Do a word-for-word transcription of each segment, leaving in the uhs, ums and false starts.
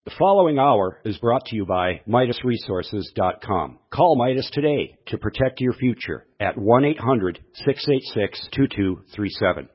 The following hour is brought to you by Midas Resources dot com. Call Midas today to protect your future at one eight hundred, six eight six, two two three seven.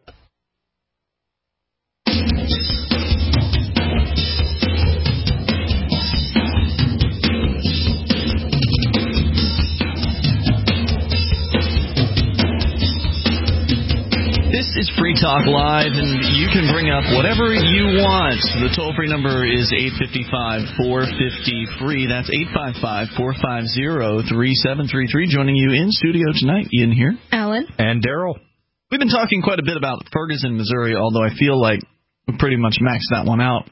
This is Free Talk Live, and you can bring up whatever you want. The toll-free number is eight five five, four five zero, free. That's eight five five, four five zero, three seven three three. Joining you in studio tonight, Ian here. Alan. And Daryl. We've been talking quite a bit about Ferguson, Missouri, although I feel like we pretty much maxed that one out.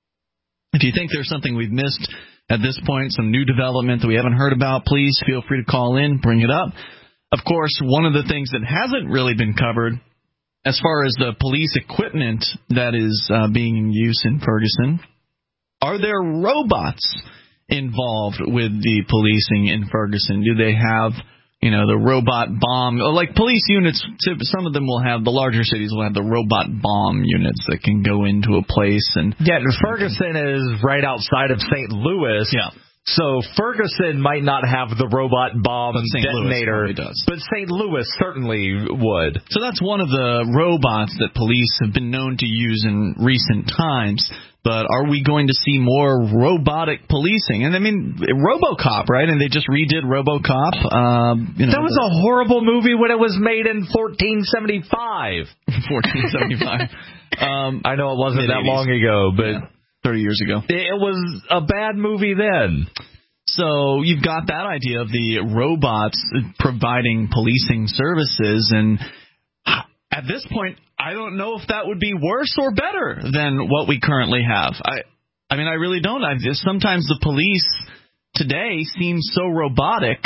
If you think there's something we've missed at this point, some new development that we haven't heard about, please feel free to call in, bring it up. Of course, one of the things that hasn't really been covered as far as the police equipment that is uh, being in use in Ferguson, are there robots involved with the policing in Ferguson? Do they have, you know, the robot bomb? Like police units, some of them will have, the larger cities will have the robot bomb units that can go into a place. And yeah, Ferguson is right outside of Saint Louis. Yeah. So Ferguson might not have the robot bomb detonator, does. but Saint Louis certainly would. So that's one of the robots that police have been known to use in recent times. But are we going to see more robotic policing? And I mean, RoboCop, right? And they just redid RoboCop. Um, you know, that was the, a horrible movie when it was made in fourteen seventy-five. fourteen seventy-five. um, I know it wasn't that long ago, but... Yeah. thirty years ago. It was a bad movie then. So you've got that idea of the robots providing policing services, and at this point, I don't know if that would be worse or better than what we currently have. I, I mean, I really don't. I, sometimes the police today seem so robotic,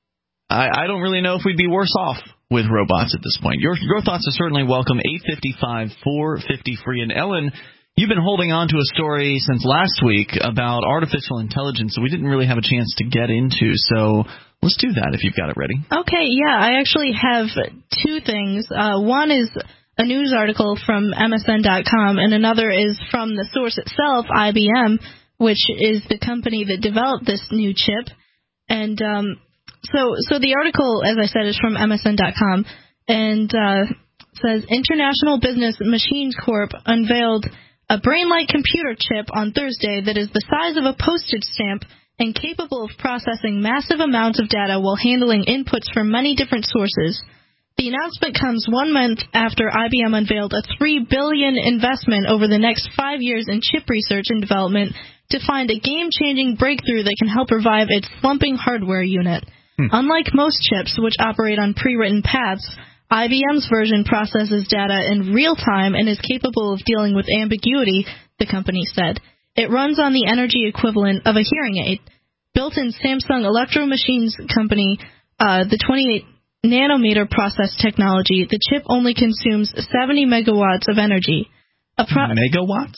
I, I don't really know if we'd be worse off with robots at this point. Your, your thoughts are certainly welcome. eight five five, four five zero, free. And Ellen, you've been holding on to a story since last week about artificial intelligence that we didn't really have a chance to get into, so let's do that if you've got it ready. Okay, yeah, I actually have two things. Uh, one is a news article from M S N dot com, and another is from the source itself, I B M, which is the company that developed this new chip. And um, so, so the article, as I said, is from M S N dot com, and uh, says, International Business Machines Corp unveiled a brain-like computer chip on Thursday that is the size of a postage stamp and capable of processing massive amounts of data while handling inputs from many different sources. The announcement comes one month after I B M unveiled a three billion dollars investment over the next five years in chip research and development to find a game-changing breakthrough that can help revive its slumping hardware unit. Hmm. Unlike most chips, which operate on pre-written paths, I B M's version processes data in real time and is capable of dealing with ambiguity, the company said. It runs on the energy equivalent of a hearing aid. Built in Samsung Electro Machines Company, uh, the twenty-eight nanometer process technology, the chip only consumes seventy megawatts of energy. A pro- megawatts?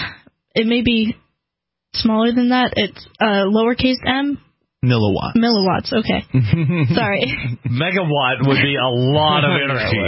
It may be smaller than that. It's uh, lowercase m. Milliwatts. Milliwatts, okay. Sorry. Megawatt would be a lot of energy.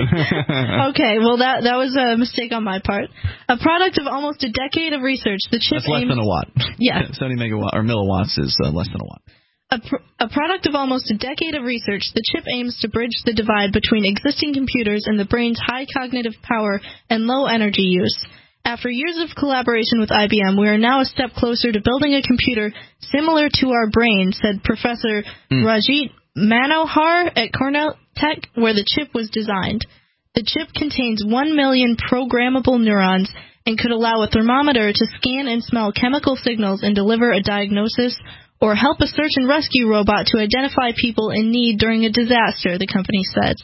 Okay, well, that that was a mistake on my part. A product of almost a decade of research, the chip That's less aims... than a watt. Yeah. seventy megawatts, or milliwatts is uh, less than a watt. A, pr- a product of almost a decade of research, the chip aims to bridge the divide between existing computers and the brain's high cognitive power and low energy use. After years of collaboration with I B M, we are now a step closer to building a computer similar to our brain, said Professor mm. Rajit Manohar at Cornell Tech, where the chip was designed. The chip contains one million programmable neurons and could allow a thermometer to scan and smell chemical signals and deliver a diagnosis or help a search and rescue robot to identify people in need during a disaster, the company said.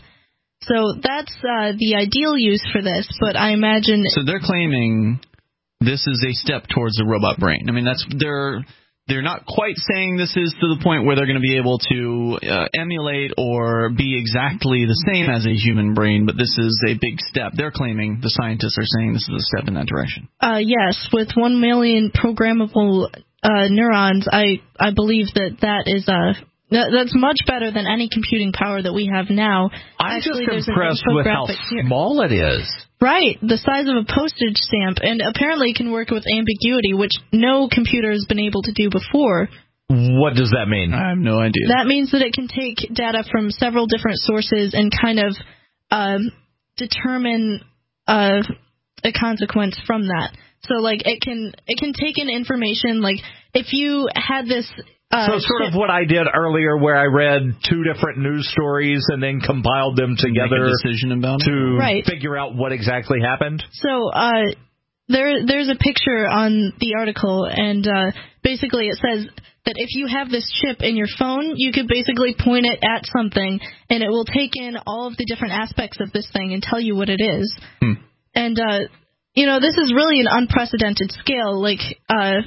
So that's uh, the ideal use for this, but I imagine... So they're claiming this is a step towards the robot brain. I mean, that's they're they're not quite saying this is to the point where they're going to be able to uh, emulate or be exactly the same as a human brain, but this is a big step. They're claiming, the scientists are saying this is a step in that direction. Uh, yes, with one million programmable uh, neurons, I, I believe that that is a... That, that's much better than any computing power that we have now. I'm Actually, just impressed with how here. small it is. Right, the size of a postage stamp, and apparently it can work with ambiguity, which no computer has been able to do before. What does that mean? I have no idea. That means that it can take data from several different sources and kind of um, determine uh, a consequence from that. So, like, it can it can take in information, like, if you had this... Uh, so sort ship, of what I did earlier where I read two different news stories and then compiled them together Make a decision about to it. Right. figure out what exactly happened? So, uh, there there's a picture on the article, and uh, basically it says that if you have this chip in your phone, you could basically point it at something, and it will take in all of the different aspects of this thing and tell you what it is. Hmm. And, uh, you know, this is really an unprecedented scale. Like, uh,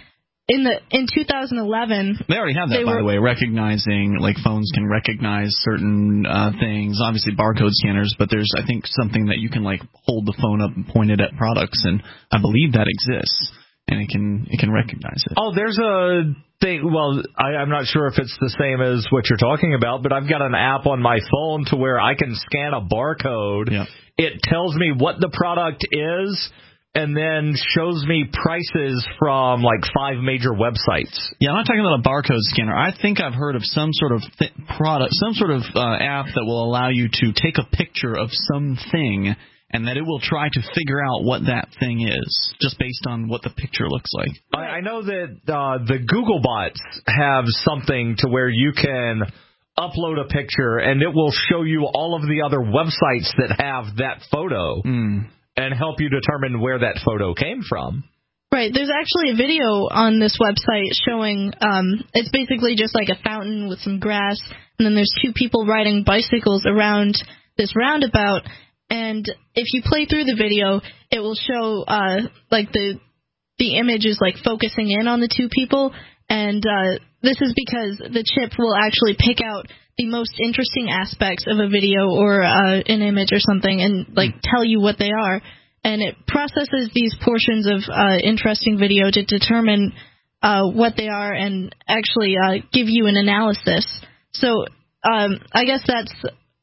in the in two thousand eleven... They already have that, by were, the way, recognizing, like, phones can recognize certain uh, things, obviously barcode scanners, but there's, I think, something that you can, like, hold the phone up and point it at products, and I believe that exists, and it can it can recognize it. Oh, there's a thing, well, I, I'm not sure if it's the same as what you're talking about, but I've got an app on my phone to where I can scan a barcode. Yep. It tells me what the product is, and then shows me prices from, like, five major websites. Yeah, I'm not talking about a barcode scanner. I think I've heard of some sort of th- product, some sort of uh, app that will allow you to take a picture of something, and that it will try to figure out what that thing is, just based on what the picture looks like. I, I know that uh, the Google bots have something to where you can upload a picture, and it will show you all of the other websites that have that photo. Mm. And help you determine where that photo came from. Right. There's actually a video on this website showing, um, it's basically just like a fountain with some grass, and then there's two people riding bicycles around this roundabout, and if you play through the video, it will show, uh, like the the image is like focusing in on the two people, and uh, this is because the chip will actually pick out the most interesting aspects of a video or uh, an image or something and like tell you what they are, and it processes these portions of uh, interesting video to determine uh, what they are and actually uh, give you an analysis. So um, I guess that's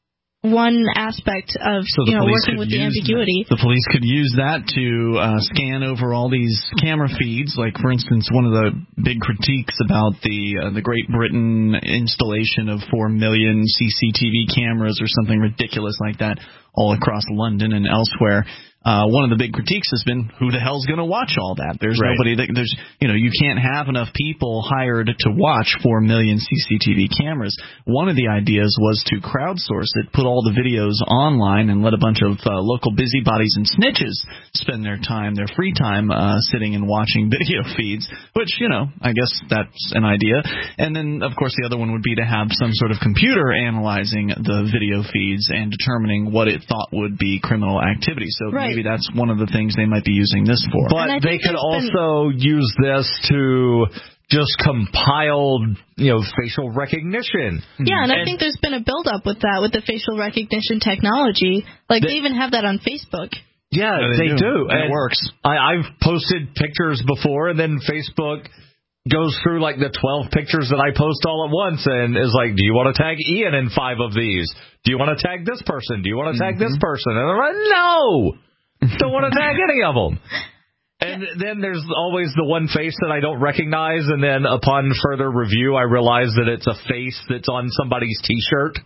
one aspect of so you know working with the ambiguity. That. The police could use that to uh, scan over all these camera feeds. Like, for instance, one of the big critiques about the uh, the Great Britain installation of four million C C T V cameras or something ridiculous like that all across London and elsewhere. Uh, one of the big critiques has been, who the hell's going to watch all that? There's right. nobody that there's, you know, you can't have enough people hired to watch four million C C T V cameras. One of the ideas was to crowdsource it, put all the videos online, and let a bunch of uh, local busybodies and snitches spend their time, their free time, uh, sitting and watching video feeds, which, you know, I guess that's an idea. And then, of course, the other one would be to have some sort of computer analyzing the video feeds and determining what it thought would be criminal activity. So right. maybe that's one of the things they might be using this for. But they could also been... use this to just compile, you know, facial recognition. Yeah, and, and I think and there's been a build-up with that, with the facial recognition technology. Like, they, they even have that on Facebook. Yeah, yeah they, they do. do. And it works. I, I've posted pictures before, and then Facebook goes through, like, the twelve pictures that I post all at once and is like, do you want to tag Ian in five of these? Do you want to tag this person? Do you want to tag mm-hmm. this person? And I'm like, no! Don't want to tag any of them. And yeah. then there's always the one face that I don't recognize, and then upon further review, I realize that it's a face that's on somebody's T-shirt.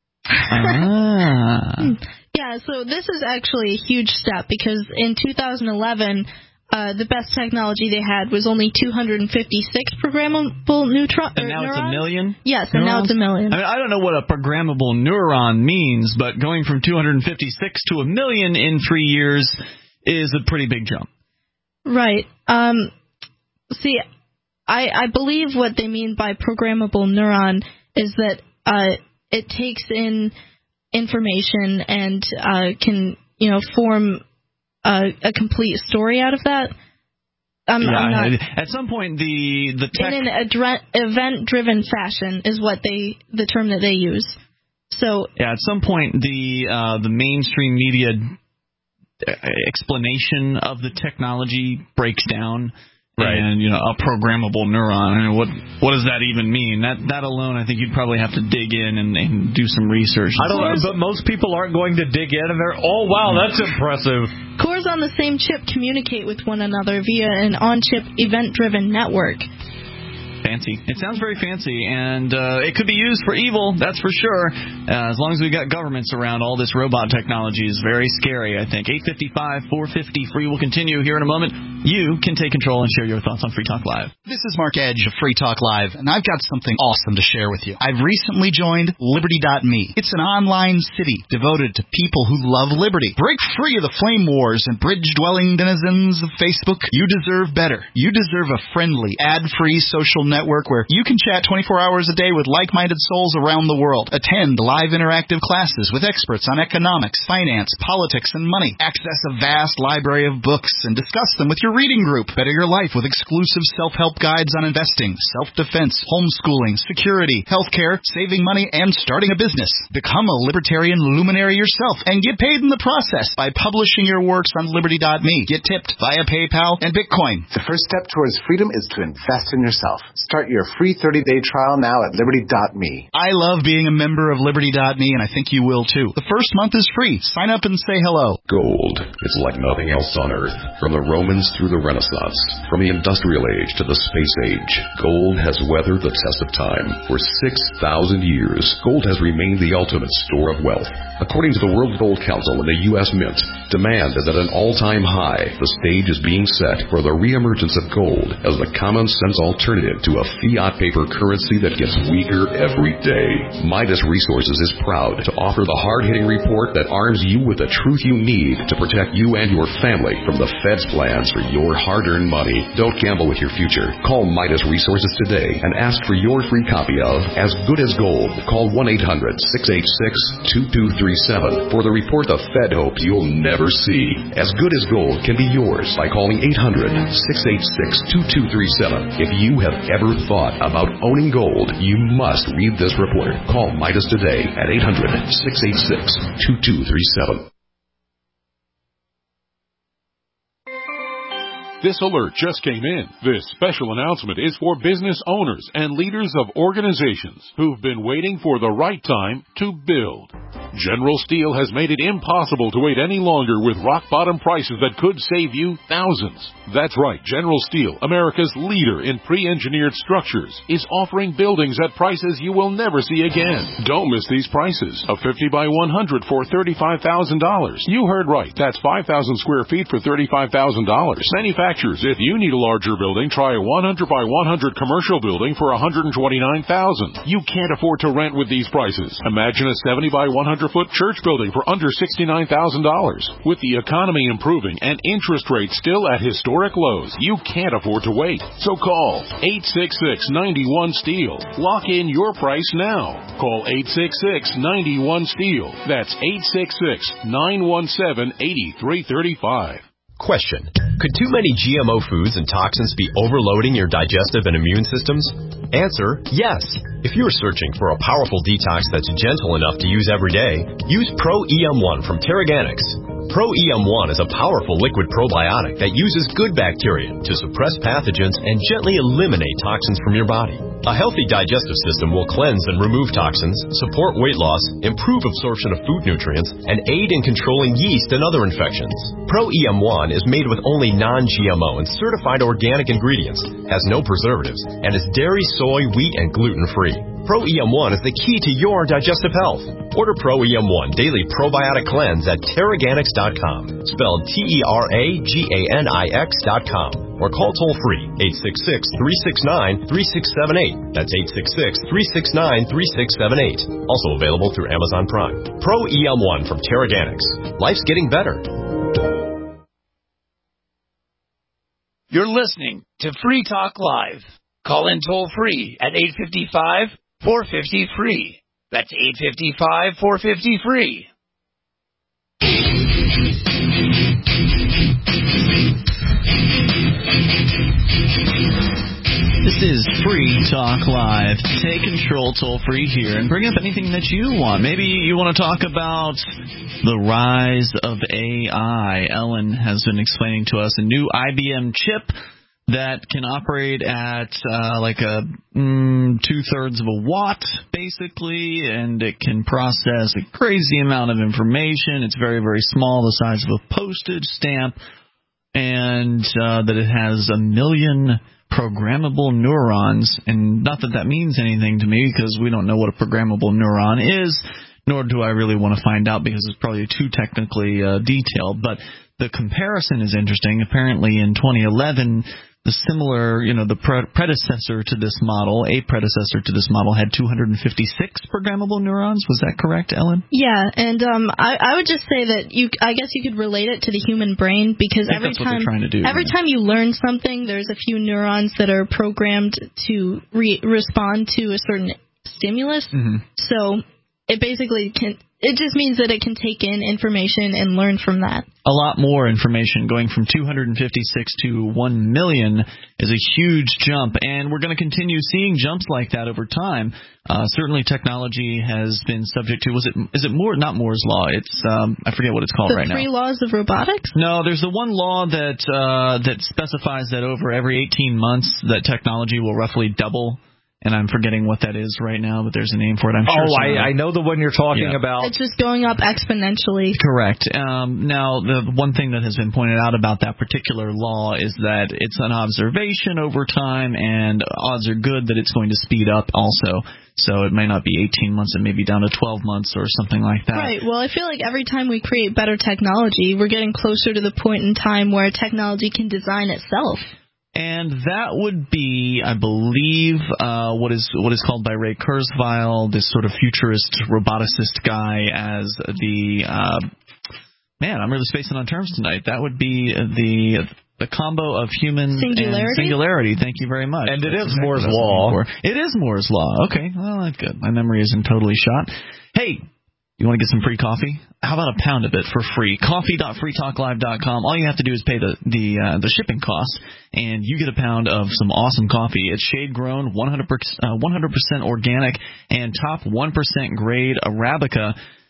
Ah. Yeah, so this is actually a huge step, because in two thousand eleven, uh, the best technology they had was only two hundred fifty-six programmable neutron- and now neurons. It's a million? Yes, and neurons? Now it's a million. I mean, I don't know what a programmable neuron means, but going from two hundred fifty-six to a million in three years is a pretty big jump. Right. Um, see, I, I believe what they mean by programmable neuron is that uh, it takes in information and uh, can, you know, form Uh, a complete story out of that. Um, yeah, I'm not, at some point, the the tech... in an adre- event-driven fashion is what they the term that they use. So yeah, at some point, the uh, the mainstream media explanation of the technology breaks down, Right. And, you know, a programmable neuron. I mean, what what does that even mean? That that alone, I think you'd probably have to dig in and, and do some research. I don't know, but most people aren't going to dig in and they're, oh, wow, that's impressive. Cores on the same chip communicate with one another via an on-chip event-driven network. Fancy. It sounds very fancy, and uh, it could be used for evil, that's for sure. Uh, as long as we've got governments around, all this robot technology is very scary, I think. eight five five, four five zero, free will continue here in a moment. You can take control and share your thoughts on Free Talk Live. This is Mark Edge of Free Talk Live, and I've got something awesome to share with you. I've recently joined Liberty dot me. It's an online city devoted to people who love liberty. Break free of the flame wars and bridge-dwelling denizens of Facebook. You deserve better. You deserve a friendly, ad-free social network network where you can chat twenty-four hours a day with like-minded souls around the world. Attend live interactive classes with experts on economics, finance, politics, and money. Access a vast library of books and discuss them with your reading group. Better your life with exclusive self-help guides on investing, self-defense, homeschooling, security, healthcare, saving money, and starting a business. Become a libertarian luminary yourself and get paid in the process by publishing your works on Liberty dot me. Get tipped via PayPal and Bitcoin. The first step towards freedom is to invest in yourself. Start your free thirty-day trial now at Liberty dot me. I love being a member of Liberty dot me, and I think you will too. The first month is free. Sign up and say hello. Gold. It's like nothing else on Earth. From the Romans through the Renaissance, from the Industrial Age to the Space Age, gold has weathered the test of time. For six thousand years, gold has remained the ultimate store of wealth. According to the World Gold Council and the U S Mint, demand is at an all-time high. The stage is being set for the reemergence of gold as the common-sense alternative to a fiat paper currency that gets weaker every day. Midas Resources is proud to offer the hard-hitting report that arms you with the truth you need to protect you and your family from the Fed's plans for your hard-earned money. Don't gamble with your future. Call Midas Resources today and ask for your free copy of As Good as Gold. Call one eight hundred, six eight six, two two three seven for the report the Fed hopes you'll never see. As Good as Gold can be yours by calling eight hundred, six eight six, two two three seven. If you have ever thought about owning gold, you must read this report. Call Midas today at eight hundred, six eight six, two two three seven. This alert just came in. This special announcement is for business owners and leaders of organizations who've been waiting for the right time to build. General Steel has made it impossible to wait any longer with rock-bottom prices that could save you thousands. That's right, General Steel, America's leader in pre-engineered structures, is offering buildings at prices you will never see again. Don't miss these prices. A fifty by one hundred for thirty-five thousand dollars. You heard right. That's five thousand square feet for thirty-five thousand dollars. Manufacturers, if you need a larger building, try a one hundred by one hundred commercial building for one hundred twenty-nine thousand dollars. You can't afford to rent with these prices. Imagine a seventy by one hundred foot church building for under sixty-nine thousand dollars. With the economy improving and interest rates still at historic lows, you can't afford to wait. So call eight six six, nine one, STEEL. Lock in your price now. Call eight six six, nine one, STEEL. That's eight six six, nine one seven, eight three three five. Question. Could too many G M O foods and toxins be overloading your digestive and immune systems? Answer, yes. If you are searching for a powerful detox that's gentle enough to use every day, use Pro E M one from Terraganics. Pro E M one is a powerful liquid probiotic that uses good bacteria to suppress pathogens and gently eliminate toxins from your body. A healthy digestive system will cleanse and remove toxins, support weight loss, improve absorption of food nutrients, and aid in controlling yeast and other infections. Pro E M one is made with only non G M O and certified organic ingredients, has no preservatives, and is dairy, soy, wheat, and gluten-free. Pro E M one is the key to your digestive health. Order Pro E M one Daily Probiotic Cleanse at Terraganics dot com, spelled T E R A G A N I X dot com, or call toll-free eight six six, three six nine, three six seven eight. That's eight six six, three six nine, three six seven eight. Also available through Amazon Prime. Pro E M one from Terraganics. Life's getting better. You're listening to Free Talk Live. Call in toll-free at eight five five, four five zero, free. That's eight five five, four five zero, free. This is Free Talk Live. Take control toll-free here and bring up anything that you want. Maybe you want to talk about the rise of A I. Ellen has been explaining to us a new I B M chip that can operate at uh, like a mm, two-thirds of a watt, basically, and it can process a crazy amount of information. It's very, very small, the size of a postage stamp, and uh, that it has a million programmable neurons. And not that that means anything to me, because we don't know what a programmable neuron is, nor do I really want to find out, because it's probably too technically uh, detailed. But the comparison is interesting. Apparently in twenty eleven, the similar, you know, the pre- predecessor to this model, a predecessor to this model, had two hundred fifty-six programmable neurons. Was that correct, Ellen? Yeah, and um, I, I would just say that you, I guess you could relate it to the human brain, because every that's what time, they're trying to do, every yeah. time you learn something, there's a few neurons that are programmed to re- respond to a certain stimulus. Mm-hmm. So it basically can. It just means that it can take in information and learn from that. A lot more information. Going from two hundred fifty-six to one million is a huge jump, and we're going to continue seeing jumps like that over time. Uh, certainly technology has been subject to, was it, is it Moore, not Moore's Law, it's, um, I forget what it's called the right now. The three laws of robotics? No, there's the one law that, uh, that specifies that over every eighteen months that technology will roughly double. And I'm forgetting what that is right now, but there's a name for it. I'm sure. Oh, I, I know the one you're talking yeah. about. It's just going up exponentially. Correct. Um, now, the one thing that has been pointed out about that particular law is that it's an observation over time, and odds are good that it's going to speed up also. So it may not be eighteen months, it may be down to twelve months or something like that. Right. Well, I feel like every time we create better technology, we're getting closer to the point in time where technology can design itself. And that would be, I believe, uh, what is what is called by Ray Kurzweil, this sort of futurist roboticist guy, as the uh, man. I'm really spacing on terms tonight. That would be the the combo of human singularity. and singularity. Thank you very much. And it That's is exactly Moore's law. It is Moore's law. Okay, well, that's good. My memory isn't totally shot. Hey. You want to get some free coffee? How about a pound of it for free? coffee dot free talk live dot com. All you have to do is pay the the uh, the shipping costs, and you get a pound of some awesome coffee. It's shade grown, one hundred percent organic, and top one percent grade Arabica.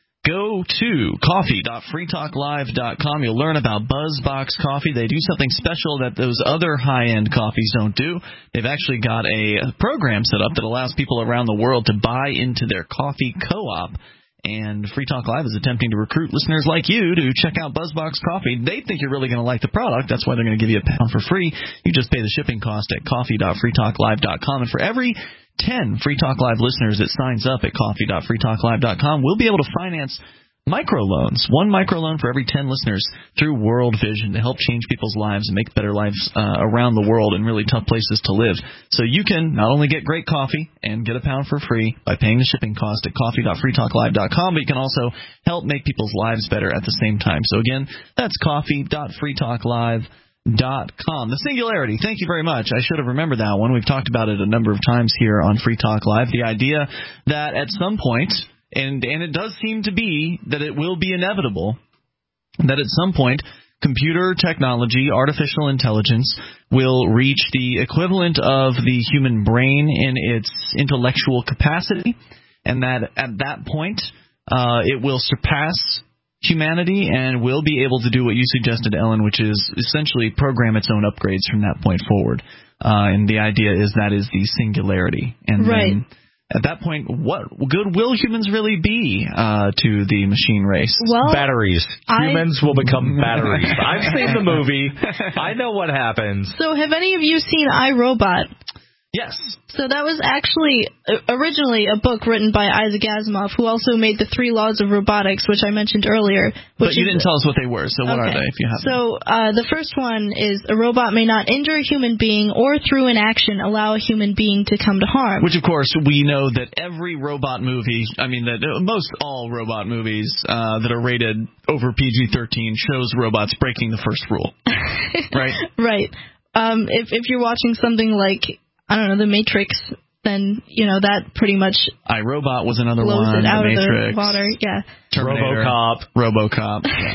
Go to coffee dot free talk live dot com. You'll learn about BuzzBox Coffee. They do something special that those other high-end coffees don't do. They've actually got a program set up that allows people around the world to buy into their coffee co-op. And Free Talk Live is attempting to recruit listeners like you to check out BuzzBox Coffee. They think you're really going to like the product. That's why they're going to give you a pound for free. You just pay the shipping cost at coffee dot free talk live dot com. And for every ten Free Talk Live listeners that signs up at coffee dot free talk live dot com, we'll be able to finance microloans, one microloan for every ten listeners through World Vision to help change people's lives and make better lives uh, around the world in really tough places to live. So you can not only get great coffee and get a pound for free by paying the shipping cost at coffee dot free talk live dot com, but you can also help make people's lives better at the same time. So again, that's coffee dot free talk live dot com. The singularity, thank you very much. I should have remembered that one. We've talked about it a number of times here on Free Talk Live. The idea that at some point, And and it does seem to be that it will be inevitable that at some point computer technology, artificial intelligence, will reach the equivalent of the human brain in its intellectual capacity, and that at that point uh, it will surpass humanity and will be able to do what you suggested, Ellen, which is essentially program its own upgrades from that point forward. Uh, and the idea is that is the singularity. And right. then at that point, what good will humans really be uh, to the machine race? Well, batteries. I, Humans will become batteries. I've seen the movie. I know what happens. So have any of you seen iRobot? Yes. So that was actually uh, originally a book written by Isaac Asimov, who also made the Three Laws of Robotics, which I mentioned earlier. Which but you is, didn't tell us what they were, so what okay. are they, if you have So uh, the first one is a robot may not injure a human being or through an action allow a human being to come to harm. Which, of course, we know that every robot movie, I mean, that uh, most all robot movies uh, that are rated over P G thirteen shows robots breaking the first rule. Right? Right. Um, if, if you're watching something like, I don't know, The Matrix, then, you know, that pretty much iRobot was another blows one. it out The of Matrix, the water. Yeah. Terminator, RoboCop. RoboCop. Yeah.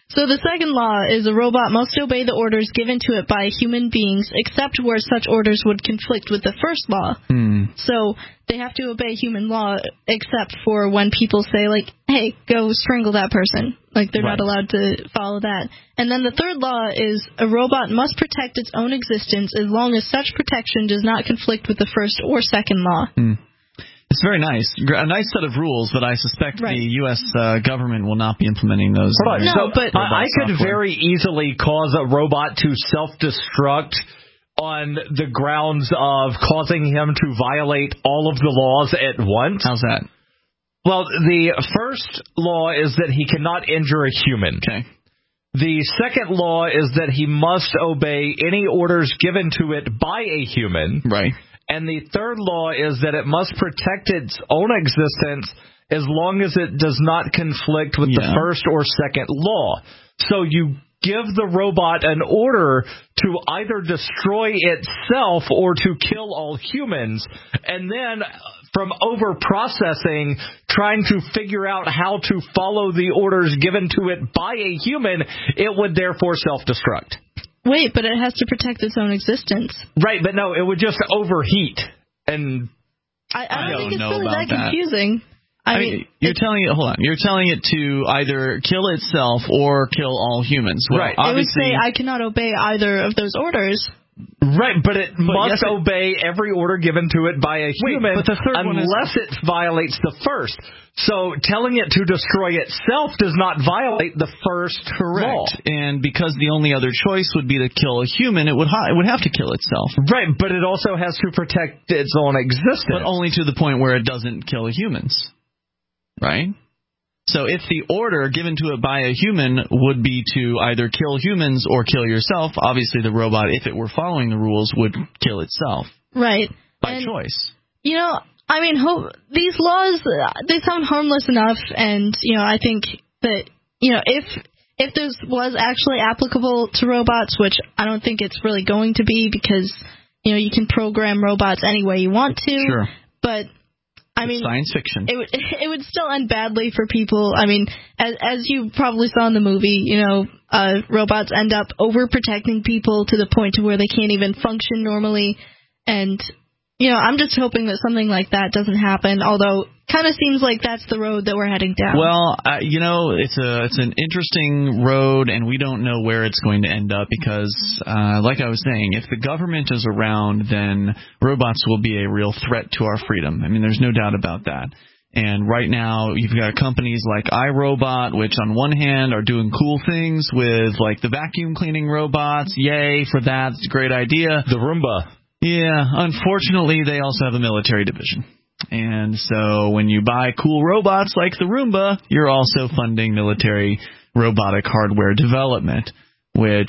So the second law is a robot must obey the orders given to it by human beings, except where such orders would conflict with the first law. Hmm. So they have to obey human law, except for when people say, like, hey, go strangle that person. Like, they're Right. not allowed to follow that. And then the third law is a robot must protect its own existence as long as such protection does not conflict with the first or second law. Hmm. It's very nice. A nice set of rules, but I suspect right. the U S Uh, government will not be implementing those. Hold on. No, so but I, I could very easily cause a robot to self-destruct on the grounds of causing him to violate all of the laws at once. How's that? Well, the first law is that he cannot injure a human. Okay. The second law is that he must obey any orders given to it by a human. Right. And the third law is that it must protect its own existence as long as it does not conflict with yeah. the first or second law. So you give the robot an order to either destroy itself or to kill all humans, and then from over-processing, trying to figure out how to follow the orders given to it by a human, it would therefore self-destruct. Wait, but it has to protect its own existence. Right, but no, it would just overheat. And I, I don't, I don't think it's know really about that that. confusing. I, I mean, mean, you're telling it. Hold on, you're telling it to either kill itself or kill all humans. Well, right. It would say I cannot obey either of those orders. Right, but it but must yes, it, obey every order given to it by a human, wait, but the third unless one is, it violates the first. So telling it to destroy itself does not violate the first correct. law. And because the only other choice would be to kill a human, it would ha- it would have to kill itself. Right, but it also has to protect its own existence. But only to the point where it doesn't kill humans. Right? So if the order given to it by a human would be to either kill humans or kill yourself, obviously the robot, if it were following the rules, would kill itself. Right. By and, choice. You know, I mean, ho- these laws, they sound harmless enough, and, you know, I think that, you know, if if this was actually applicable to robots, which I don't think it's really going to be because, you know, you can program robots any way you want to. Sure. But I mean, science fiction. It would it would still end badly for people. I mean, as as you probably saw in the movie, you know, uh, robots end up overprotecting people to the point to where they can't even function normally. And you know, I'm just hoping that something like that doesn't happen. Although, kind of seems like that's the road that we're heading down. Well, uh, you know, it's a it's an interesting road, and we don't know where it's going to end up because, uh, like I was saying, if the government is around, then robots will be a real threat to our freedom. I mean, there's no doubt about that. And right now, you've got companies like iRobot, which on one hand are doing cool things with, like, the vacuum cleaning robots. Yay for that. It's a great idea. The Roomba. Yeah, unfortunately, they also have a military division. And so when you buy cool robots like the Roomba, you're also funding military robotic hardware development, which,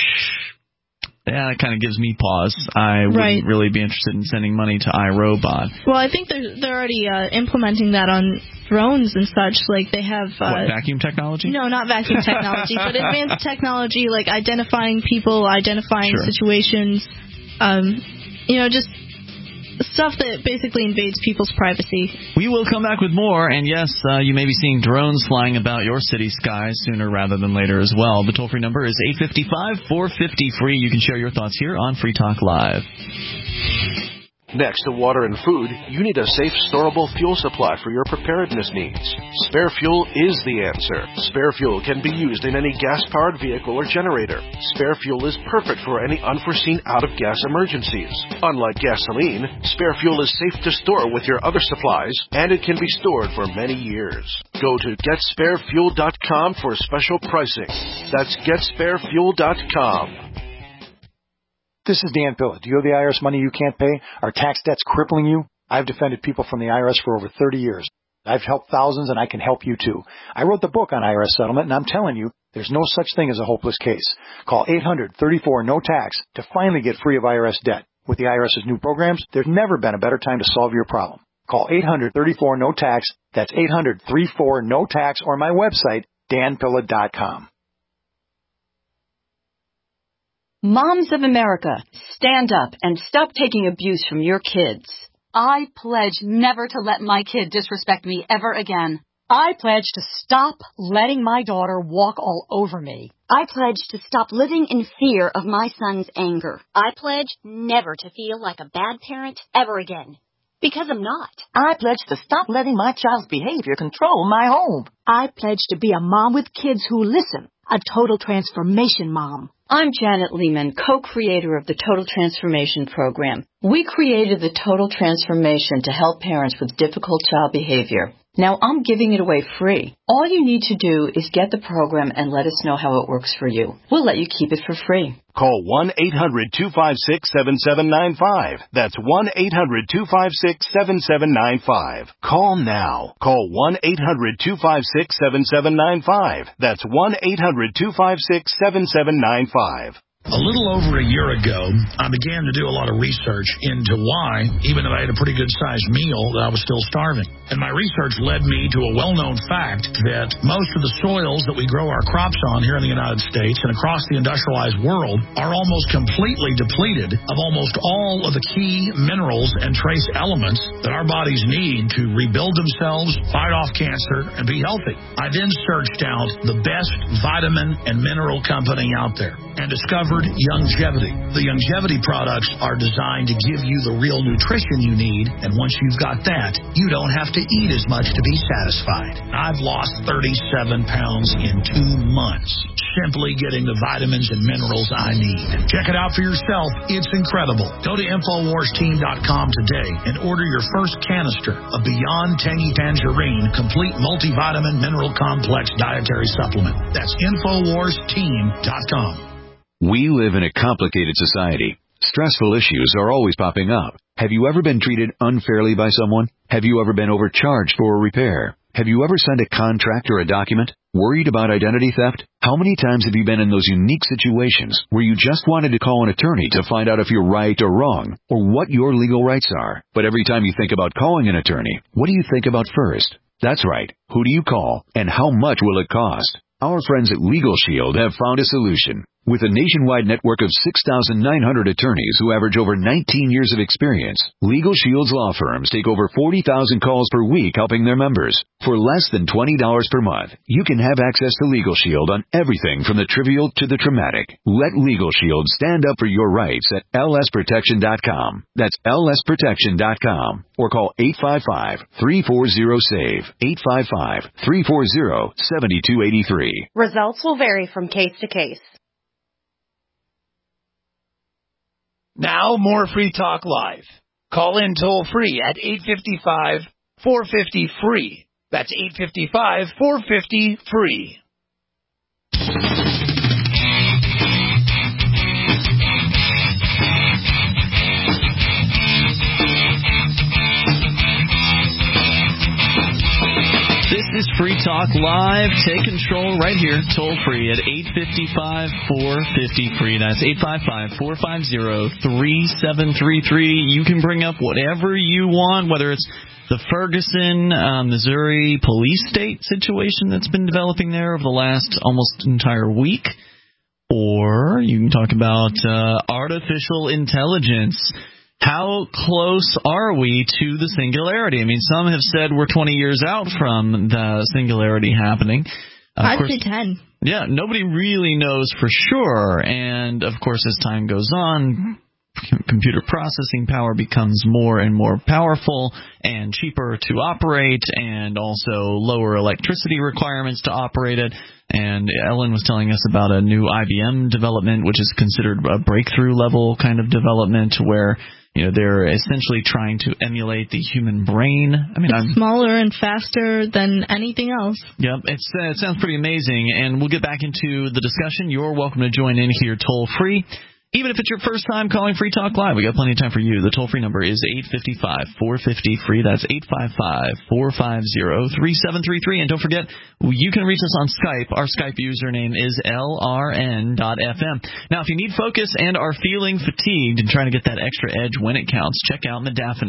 yeah, it kind of gives me pause. I wouldn't right. really be interested in sending money to iRobot. Well, I think they're, they're already uh, implementing that on drones and such. Like, they have... Uh, what, vacuum technology? No, not vacuum technology, but advanced technology, like identifying people, identifying sure. situations, um... You know, just stuff that basically invades people's privacy. We will come back with more, and yes, uh, you may be seeing drones flying about your city skies sooner rather than later as well. The toll-free number is eight five five, four five zero, free. You can share your thoughts here on Free Talk Live. Next to water and food, you need a safe, storable fuel supply for your preparedness needs. Spare Fuel is the answer. Spare Fuel can be used in any gas-powered vehicle or generator. Spare Fuel is perfect for any unforeseen out-of-gas emergencies. Unlike gasoline, Spare Fuel is safe to store with your other supplies, and it can be stored for many years. Go to get spare fuel dot com for special pricing. That's get spare fuel dot com. This is Dan Pilla. Do you owe the I R S money you can't pay? Are tax debts crippling you? I've defended people from the I R S for over thirty years. I've helped thousands, and I can help you too. I wrote the book on I R S settlement, and I'm telling you, there's no such thing as a hopeless case. Call eight hundred, thirty-four, no tax to finally get free of I R S debt. With the IRS's new programs, there's never been a better time to solve your problem. Call eight hundred, thirty-four, no tax. That's eight hundred, thirty-four, no tax, or my website, dan pilla dot com. Moms of America, stand up and stop taking abuse from your kids. I pledge never to let my kid disrespect me ever again. I pledge to stop letting my daughter walk all over me. I pledge to stop living in fear of my son's anger. I pledge never to feel like a bad parent ever again. Because I'm not. I pledge to stop letting my child's behavior control my home. I pledge to be a mom with kids who listen, a total transformation mom. I'm Janet Lehman, co-creator of the Total Transformation Program. We created the Total Transformation to help parents with difficult child behavior. Now I'm giving it away free. All you need to do is get the program and let us know how it works for you. We'll let you keep it for free. Call one eight hundred two five six seven seven nine five. That's one eight hundred two five six seven seven nine five. Call now. Call one eight hundred two five six seven seven nine five. That's one eight hundred two five six seven seven nine five. A little over a year ago, I began to do a lot of research into why, even if I had a pretty good-sized meal, that I was still starving. And my research led me to a well-known fact that most of the soils that we grow our crops on here in the United States and across the industrialized world are almost completely depleted of almost all of the key minerals and trace elements that our bodies need to rebuild themselves, fight off cancer, and be healthy. I then searched out the best vitamin and mineral company out there and discovered Youngevity. The Youngevity products are designed to give you the real nutrition you need, and once you've got that, you don't have to eat as much to be satisfied. I've lost thirty-seven pounds in two months, simply getting the vitamins and minerals I need. Check it out for yourself. It's incredible. Go to Infowars Team dot com today and order your first canister of Beyond Tangy Tangerine Complete Multivitamin Mineral Complex Dietary Supplement. That's Infowars Team dot com. We live in a complicated society. Stressful issues are always popping up. Have you ever been treated unfairly by someone? Have you ever been overcharged for a repair? Have you ever signed a contract or a document? Worried about identity theft? How many times have you been in those unique situations where you just wanted to call an attorney to find out if you're right or wrong, or what your legal rights are? But every time you think about calling an attorney, what do you think about first? That's right. Who do you call, and how much will it cost? Our friends at Legal Shield have found a solution. With a nationwide network of six thousand nine hundred attorneys who average over nineteen years of experience, Legal Shield's law firms take over forty thousand calls per week helping their members. For less than twenty dollars per month, you can have access to Legal Shield on everything from the trivial to the traumatic. Let Legal Shield stand up for your rights at L S protection dot com. That's L S protection dot com. Or call eight five five, three four zero, S A V E, eight five five, three four zero, seven two eight three. Results will vary from case to case. Now, more Free Talk Live. Call in toll-free at eight five five, four five zero, free. That's eight five five, four five zero, free. This is Free Talk Live. Take control right here, toll-free at eight five five, four five zero, free. That's eight five five, four five zero, three seven three three. You can bring up whatever you want, whether it's the Ferguson, uh, Missouri police state situation that's been developing there over the last almost entire week, or you can talk about uh, artificial intelligence. How close are we to the singularity? I mean, some have said we're twenty years out from the singularity happening. Uh, I'd say ten. Yeah, nobody really knows for sure. And, of course, as time goes on, c- computer processing power becomes more and more powerful and cheaper to operate, and also lower electricity requirements to operate it. And Ellen was telling us about a new I B M development, which is considered a breakthrough level kind of development where, you know, they're essentially trying to emulate the human brain. I mean, it's I'm, smaller and faster than anything else. Yep, it's, uh, it sounds pretty amazing. And we'll get back into the discussion. You're welcome to join in here toll free. Even if it's your first time calling Free Talk Live, we got plenty of time for you. The toll-free number is eight five five, four five zero, free. That's eight five five, four five zero, three seven three three. And don't forget, you can reach us on Skype. Our Skype username is L R N dot F M. Now, if you need focus and are feeling fatigued and trying to get that extra edge when it counts, check out Modafinil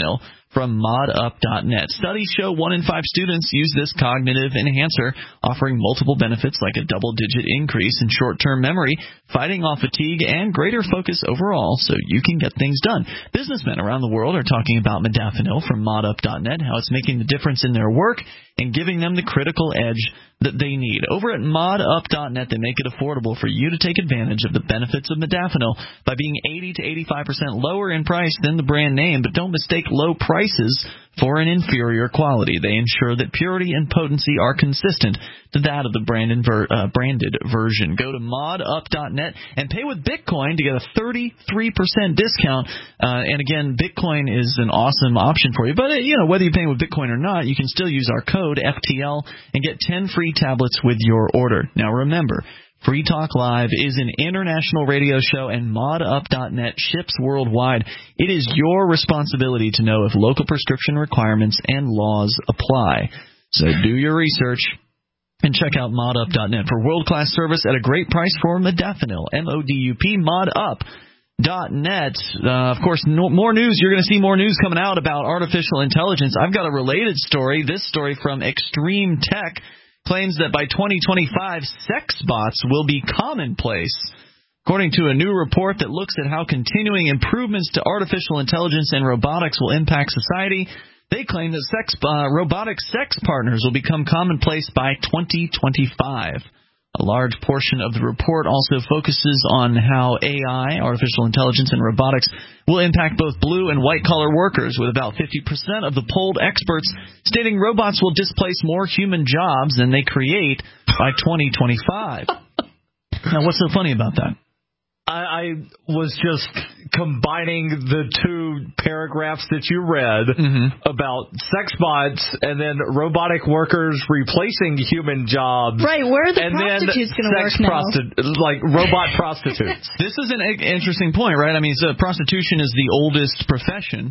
from mod up dot net. Studies show one in five students use this cognitive enhancer, offering multiple benefits like a double-digit increase in short-term memory, fighting off fatigue, and greater focus overall, so you can get things done. Businessmen around the world are talking about modafinil from mod up dot net, how it's making the difference in their work and giving them the critical edge that they need. Over at mod up dot net, they make it affordable for you to take advantage of the benefits of modafinil by being eighty to eighty-five percent lower in price than the brand name, but don't mistake low prices for an inferior quality. They ensure that purity and potency are consistent to that of the brand inver- uh, branded version. Go to mod up dot net and pay with Bitcoin to get a thirty-three percent discount. Uh, and again, Bitcoin is an awesome option for you. But, uh, you know, whether you're paying with Bitcoin or not, you can still use our code F T L and get ten free tablets with your order. Now, remember, Free Talk Live is an international radio show, and mod up dot net ships worldwide. It is your responsibility to know if local prescription requirements and laws apply. So do your research and check out mod up dot net for world-class service at a great price for modafinil. M O D U P, mod up dot net. Uh, of course, no, more news. You're going to see more news coming out about artificial intelligence. I've got a related story. This story from Extreme Tech claims that by twenty twenty-five, sex bots will be commonplace. According to a new report that looks at how continuing improvements to artificial intelligence and robotics will impact society, they claim that sex uh, robotic sex partners will become commonplace by twenty twenty-five. A large portion of the report also focuses on how A I, artificial intelligence, and robotics will impact both blue and white-collar workers, with about fifty percent of the polled experts stating robots will displace more human jobs than they create by twenty twenty-five. Now, what's so funny about that? I, I was just combining the two paragraphs that you read mm-hmm. about sex bots and then robotic workers replacing human jobs. Right, where are the and prostitutes going to work now? Prosti- like robot prostitutes. This is an interesting point, right? I mean, so prostitution is the oldest profession.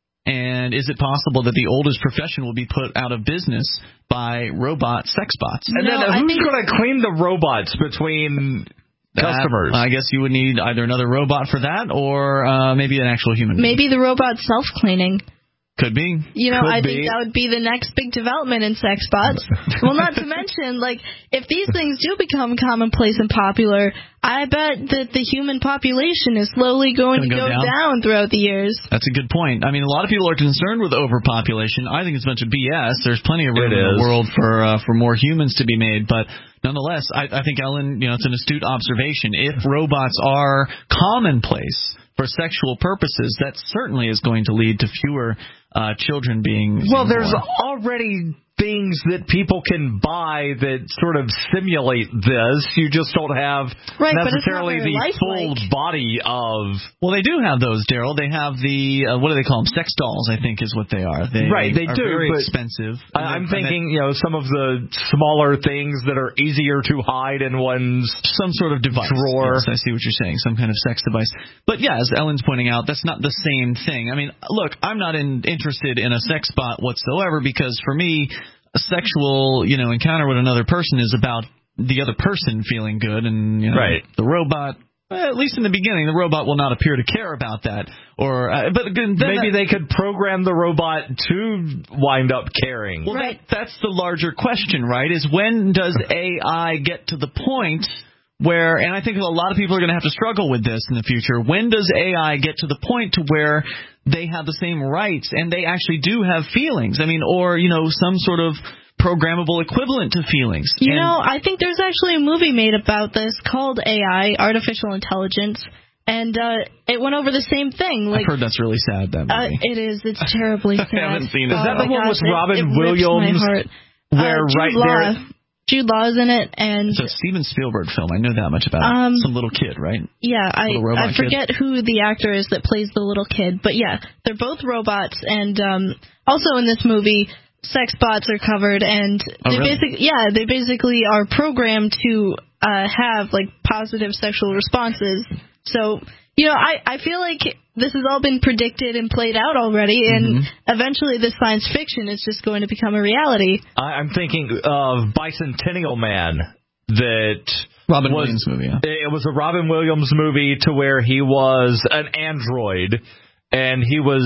And is it possible that the oldest profession will be put out of business by robot sex bots? And no, then who's going to clean the robots between customers? That, I guess you would need either another robot for that or uh, maybe an actual human. Maybe the robot self-cleaning. Could be. You know, Could I be. think that would be the next big development in sex bots. Well, not to mention, like, if these things do become commonplace and popular, I bet that the human population is slowly going to go, go down? down throughout the years. That's a good point. I mean, a lot of people are concerned with overpopulation. I think it's a bunch of B S. There's plenty of room in the world for uh, for more humans to be made, but nonetheless, I, I think, Ellen, you know, it's an astute observation. If robots are commonplace for sexual purposes, that certainly is going to lead to fewer uh, children being Well, being there's born. already things that people can buy that sort of simulate this. You just don't have right, necessarily the full body of... Well, they do have those, Daryl. They have the, uh, what do they call them? Sex dolls, I think, is what they are. They right, they are do, very but expensive. I'm thinking, you know, some of the smaller things that are easier to hide in one's some sort of device drawer. Yes, I see what you're saying, some kind of sex device. But yeah, as Ellen's pointing out, that's not the same thing. I mean, look, I'm not in, interested in a sex bot whatsoever because for me, a sexual, you know, encounter with another person is about the other person feeling good, and you know, right. the robot. At least in the beginning, the robot will not appear to care about that. Or, uh, but then maybe that, they could program the robot to wind up caring. Well, right. that, that's the larger question, right? Is when does A I get to the point where, and I think a lot of people are going to have to struggle with this in the future. When does A I get to the point to where they have the same rights and they actually do have feelings? I mean, or you know, some sort of programmable equivalent to feelings. You and, know, I think there's actually a movie made about this called A I, Artificial Intelligence, and uh, it went over the same thing. Like, I've heard that's really sad, that movie. Uh, it is. It's terribly sad. I haven't seen it. Is that oh the one gosh, with Robin it, it Williams? My heart. Where uh, Jude right Law. there... Jude Law's in it, and it's a Steven Spielberg film. I know that much about um, it. Some little kid, right? Yeah, I I forget kid. who the actor is that plays the little kid, but yeah, they're both robots, and um, also in this movie, sex bots are covered, and oh, they really? basically yeah they basically are programmed to uh, have like positive sexual responses. So you know, I I feel like this has all been predicted and played out already, and mm-hmm. eventually this science fiction is just going to become a reality. I, I'm thinking of Bicentennial Man, that Robin was, Williams movie. Yeah. It was a Robin Williams movie to where he was an android, and he was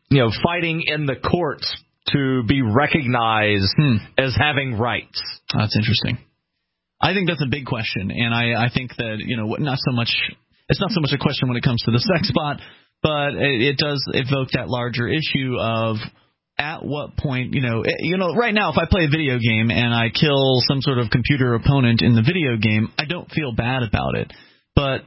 you know, fighting in the courts to be recognized hmm. as having rights. That's interesting. I think that's a big question, and I, I think that, you know, not so much it's not so much a question when it comes to the sex bot, but it, it does evoke that larger issue of at what point, you know, it, you know, right now if I play a video game and I kill some sort of computer opponent in the video game, I don't feel bad about it. But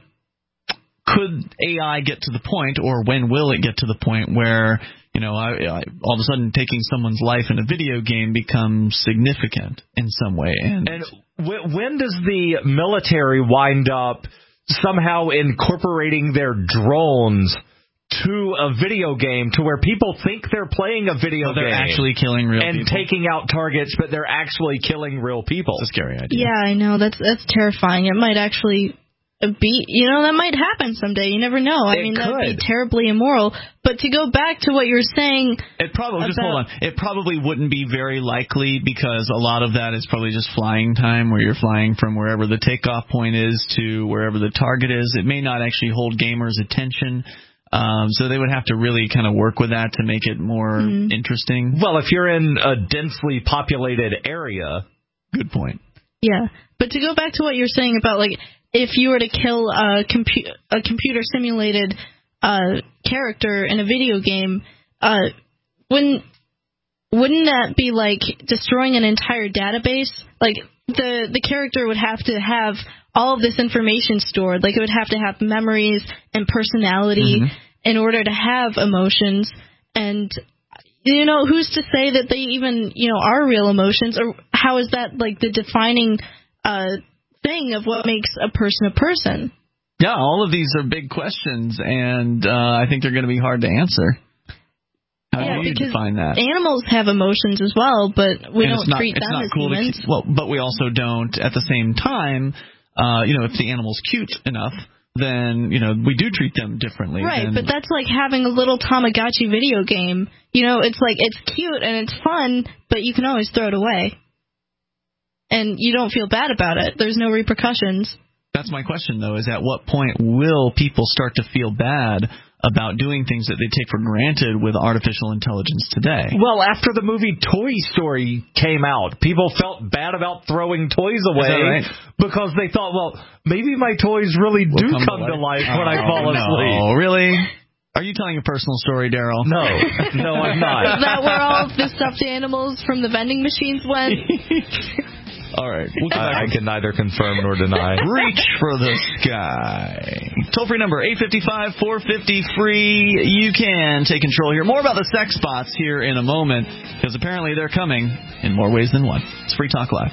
could A I get to the point, or when will it get to the point where, you know, I, I, all of a sudden taking someone's life in a video game becomes significant in some way? And, and w- when does the military wind up somehow incorporating their drones to a video game to where people think they're playing a video oh, they're game? They're actually killing real and people. And taking out targets, but they're actually killing real people. It's a scary idea. Yeah, I know. That's that's terrifying. It might actually be, you know, that might happen someday. You never know. I it mean, could. That would be terribly immoral. But to go back to what you're saying, it probably about, just hold on. It probably wouldn't be very likely, because a lot of that is probably just flying time, where you're flying from wherever the takeoff point is to wherever the target is. It may not actually hold gamers' attention. Um, so they would have to really kind of work with that to make it more mm-hmm. interesting. Well, if you're in a densely populated area, good point. Yeah, but to go back to what you're saying about, like, if you were to kill a, compu- a computer simulated uh, character in a video game, uh, wouldn't wouldn't that be like destroying an entire database? Like, the the character would have to have all of this information stored. Like, it would have to have memories and personality mm-hmm. in order to have emotions. And, you know, who's to say that they even, you know, are real emotions? Or how is that, like, the defining uh, thing of what makes a person a person? Yeah, all of these are big questions, and uh, I think they're going to be hard to answer. How yeah, do you define that? Animals have emotions as well, but we and don't not, treat them not as cool humans. To, well, but we also don't, at the same time, uh, you know, if the animal's cute enough, then, you know, we do treat them differently. Right, than, but that's like having a little Tamagotchi video game. You know, it's like, it's cute and it's fun, but you can always throw it away. And you don't feel bad about it. There's no repercussions. That's my question, though, is at what point will people start to feel bad about doing things that they take for granted with artificial intelligence today? Well, after the movie Toy Story came out, people felt bad about throwing toys away right? because they thought, well, maybe my toys really do come, come to life, to life when oh, I fall asleep. No, really? Are you telling a personal story, Daryl? No, no, I'm not. Is that where all of the stuffed animals from the vending machines went? All right. We'll I, I can neither confirm nor deny. Reach for the sky. Toll-free number, eight five five, four five zero, free. You can take control here. More about the sex bots here in a moment, because apparently they're coming in more ways than one. It's Free Talk Live.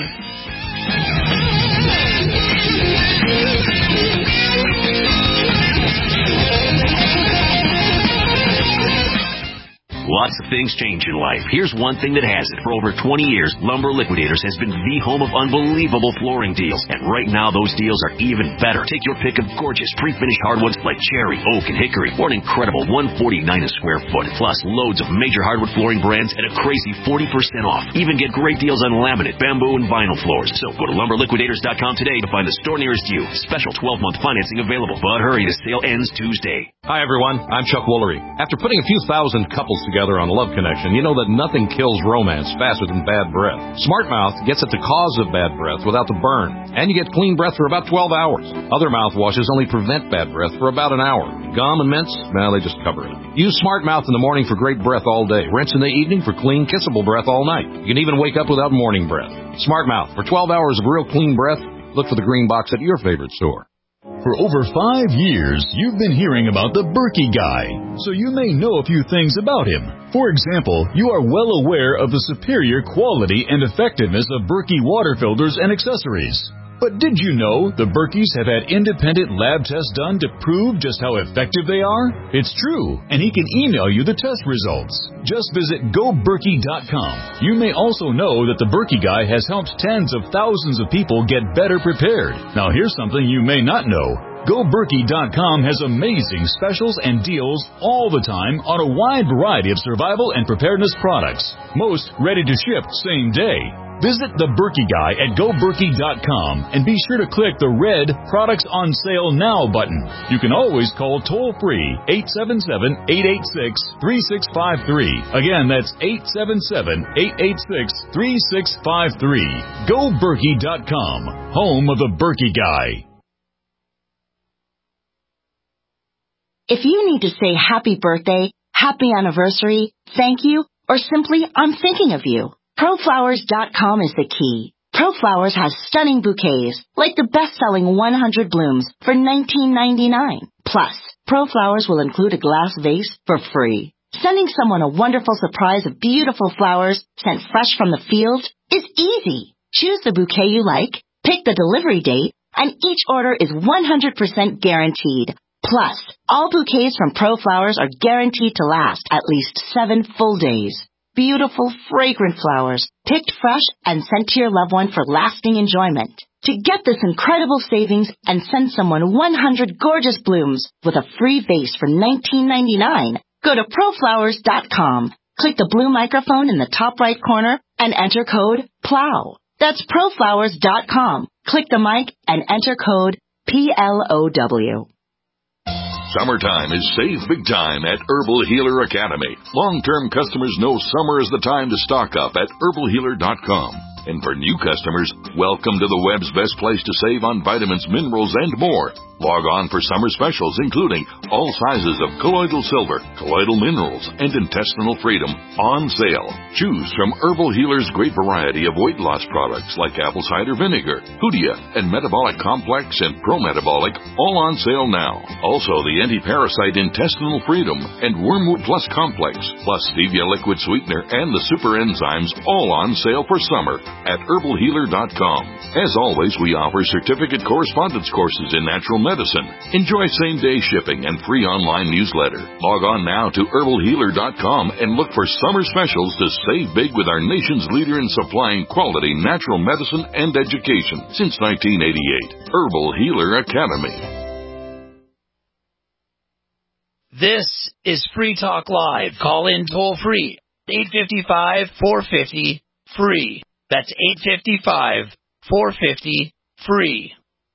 Lots of things change in life. Here's one thing that hasn't. For over twenty years, Lumber Liquidators has been the home of unbelievable flooring deals. And right now, those deals are even better. Take your pick of gorgeous pre-finished hardwoods like cherry, oak, and hickory for an incredible one hundred forty-nine dollars a square foot. Plus, loads of major hardwood flooring brands at a crazy forty percent off. Even get great deals on laminate, bamboo, and vinyl floors. So go to lumber liquidators dot com today to find the store nearest you. Special twelve-month financing available. But hurry, the sale ends Tuesday. Hi, everyone. I'm Chuck Woolery. After putting a few thousand couples together on Love Connection, you know that nothing kills romance faster than bad breath. Smart Mouth gets at the cause of bad breath without the burn, and you get clean breath for about twelve hours. Other mouthwashes only prevent bad breath for about an hour. Gum and mints, well, they just cover it. Use Smart Mouth in the morning for great breath all day. Rinse in the evening for clean, kissable breath all night. You can even wake up without morning breath. Smart Mouth, for twelve hours of real clean breath, look for the green box at your favorite store. For over five years, you've been hearing about the Berkey Guy, so you may know a few things about him. For example, you are well aware of the superior quality and effectiveness of Berkey water filters and accessories. But did you know the Berkeys have had independent lab tests done to prove just how effective they are? It's true, and he can email you the test results. Just visit go berkey dot com. You may also know that the Berkey Guy has helped tens of thousands of people get better prepared. Now here's something you may not know. Go Berkey dot com has amazing specials and deals all the time on a wide variety of survival and preparedness products. Most ready to ship same day. Visit the Berkey Guy at Go Berkey dot com and be sure to click the red Products on Sale Now button. You can always call toll-free eight seven seven, eight eight six, three six five three. Again, that's eight seven seven, eight eight six, three six five three. Go Berkey dot com, home of the Berkey Guy. If you need to say happy birthday, happy anniversary, thank you, or simply I'm thinking of you, Pro Flowers dot com is the key. ProFlowers has stunning bouquets, like the best-selling one hundred blooms for nineteen ninety-nine. Plus, ProFlowers will include a glass vase for free. Sending someone a wonderful surprise of beautiful flowers sent fresh from the field is easy. Choose the bouquet you like, pick the delivery date, and each order is one hundred percent guaranteed. Plus, all bouquets from ProFlowers are guaranteed to last at least seven full days. Beautiful, fragrant flowers, picked fresh and sent to your loved one for lasting enjoyment. To get this incredible savings and send someone one hundred gorgeous blooms with a free vase for nineteen ninety-nine, go to Pro Flowers dot com. Click the blue microphone in the top right corner and enter code PLOW. That's Pro Flowers dot com. Click the mic and enter code P L O W. Summertime is save big time at Herbal Healer Academy. Long-term customers know summer is the time to stock up at herbal healer dot com. And for new customers, welcome to the web's best place to save on vitamins, minerals, and more. Log on for summer specials, including all sizes of colloidal silver, colloidal minerals, and intestinal freedom on sale. Choose from Herbal Healer's great variety of weight loss products like apple cider vinegar, Hoodia, and Metabolic Complex and Pro-Metabolic, all on sale now. Also, the anti-parasite intestinal freedom and Wormwood Plus Complex, plus Stevia liquid sweetener and the super enzymes, all on sale for summer at herbal healer dot com. As always, we offer certificate correspondence courses in natural medicine. Enjoy same-day shipping and free online newsletter. Log on now to herbal healer dot com and look for summer specials to save big with our nation's leader in supplying quality natural medicine and education since nineteen eighty-eight. Herbal Healer Academy. This is Free Talk Live. Call in toll free. eight five five, four five zero, free. That's eight five five, four five zero, free.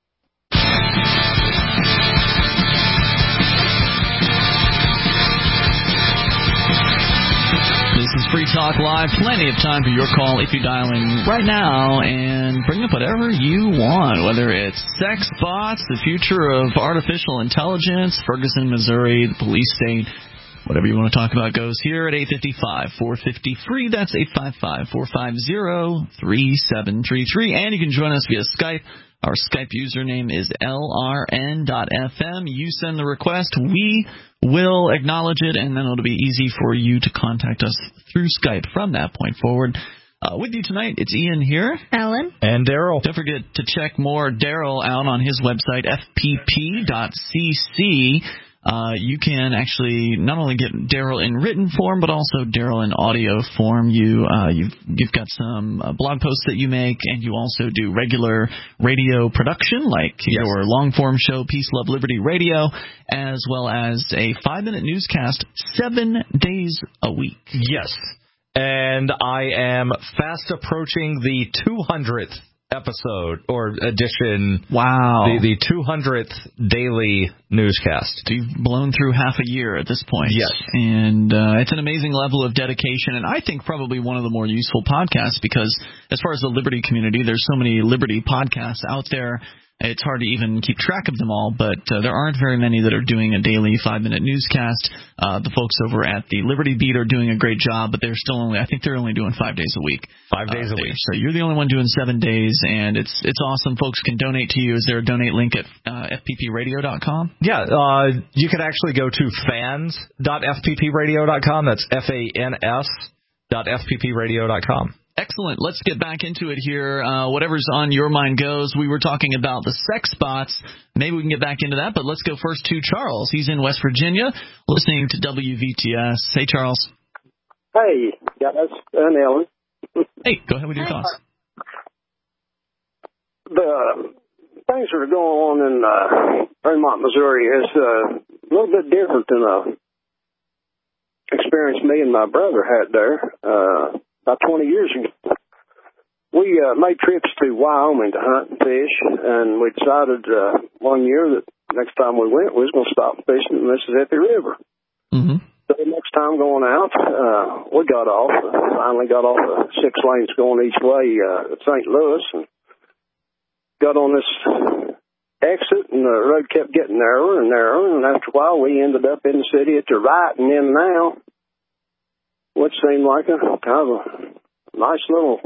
This is Free Talk Live. Plenty of time for your call if you dial in right now and bring up whatever you want, whether it's sex bots, the future of artificial intelligence, Ferguson, Missouri, the police state. Whatever you want to talk about goes here at eight five five, four five zero, free. That's eight five five, four five zero, three seven three three. And you can join us via Skype. Our Skype username is L R N dot F M. You send the request. We will acknowledge it, and then it'll be easy for you to contact us through Skype from that point forward. Uh, with you tonight, it's Ian here. Alan. And Daryl. Don't forget to check more Daryl out on his website, F P P dot C C. Uh, you can actually not only get Daryl in written form, but also Daryl in audio form. You, uh, you've, you've got some uh, blog posts that you make, and you also do regular radio production, like yes. your long-form show, Peace, Love, Liberty Radio, as well as a five-minute newscast seven days a week. Yes, and I am fast approaching the two hundredth episode or edition. Wow. The, the two hundredth daily newscast. So you've blown through half a year at this point. Yes. And uh, it's an amazing level of dedication, and I think probably one of the more useful podcasts because as far as the Liberty community, there's so many Liberty podcasts out there. It's hard to even keep track of them all, but uh, there aren't very many that are doing a daily five-minute newscast. Uh, the folks over at the Liberty Beat are doing a great job, but they're still only, I think they're only doing five days a week. Five days uh, a week. So you're the only one doing seven days, and it's it's awesome. Folks can donate to you. Is there a donate link at uh, F P P radio dot com? Yeah, uh, you can actually go to fans dot F P P radio dot com. That's F A N S dot F P P radio dot com. Excellent. Let's get back into it here. Uh, whatever's on your mind goes. We were talking about the sex bots. Maybe we can get back into that, but let's go first to Charles. He's in West Virginia, listening to W V T S. Hey, Charles. Hey, guys, and Ellen. Hey, go ahead with your thoughts. The things that are going on in uh, Fremont, Missouri is uh, a little bit different than the experience me and my brother had there uh, about twenty years ago. We uh, made trips to Wyoming to hunt and fish, and we decided uh, one year that next time we went, we was going to stop fishing the Mississippi River. Mm-hmm. So the next time going out, uh, we got off, finally got off the six lanes going each way uh, at Saint Louis, and got on this exit, and the road kept getting narrower and narrower, and after a while we ended up in the city at the right and in now, which seemed like a kind of a nice little,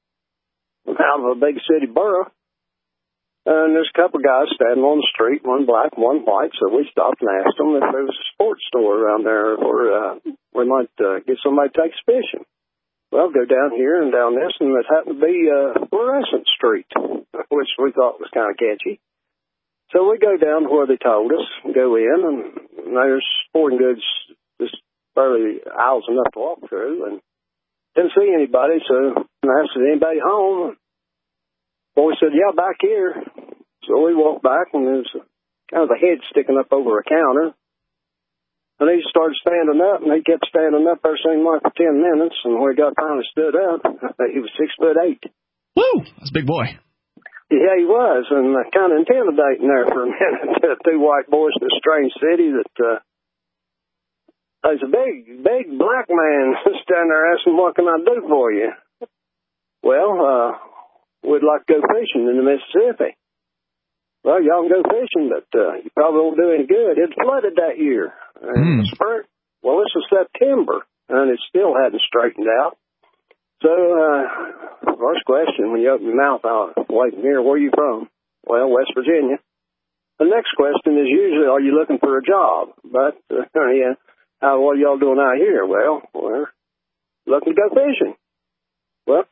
out of a big city borough. And there's a couple of guys standing on the street, one black, one white, so we stopped and asked them if there was a sports store around there where uh, we might uh, get somebody to take us fishing. Well, go down here and down this, and it happened to be uh, Fluorescent Street, which we thought was kind of catchy. So we go down to where they told us, go in, and there's sporting goods just barely aisles enough to walk through, and didn't see anybody, so I asked if anybody home. Boy said, yeah, back here. So we walked back, and there's kind of a head sticking up over a counter. And he started standing up, and he kept standing up there, seemed like for ten minutes. And when he got finally stood up, he was six foot eight. Woo! That's a big boy. Yeah, he was, and uh, kind of intimidating there for a minute. Two white boys in a strange city that, uh, there's a big, big black man standing there asking, what can I do for you? Well, uh, we'd like to go fishing in the Mississippi. Well, y'all can go fishing, but uh, you probably won't do any good. It flooded that year. And mm. spring, well, this was September, and it still hadn't straightened out. So, uh, first question, when you open your mouth out, wait from here, where are you from? Well, West Virginia. The next question is usually, are you looking for a job? But, uh, yeah, how, what are y'all doing out here? Well, we're looking to go fishing. Well,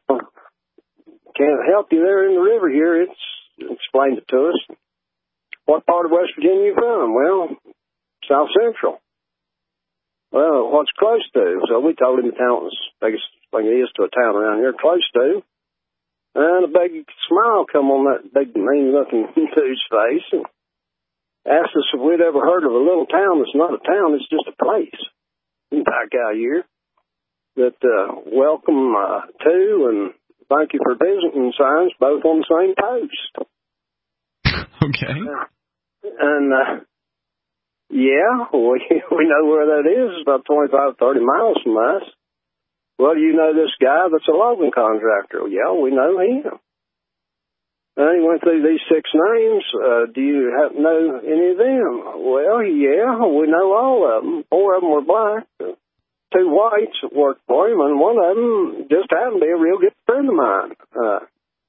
can't help you there in the river here. It's explained it to us. What part of West Virginia are you from? Well, South Central. Well, what's close to? So we told him the town was the biggest thing it is to a town around here, close to. And a big smile come on that big, mean-looking dude's face and asked us if we'd ever heard of a little town that's not a town, it's just a place back out here that uh, welcome uh, to and thank you for visiting signs, both on the same post. Okay. Uh, and, uh, yeah, we we know where that is. It's about twenty-five, thirty miles from us. Well, you know this guy that's a logging contractor. Yeah, we know him. And he went through these six names. Uh, do you happen to know any of them? Well, yeah, we know all of them. Four of them were black. Two whites that worked for him, and one of them just happened to be a real good friend of mine. Uh,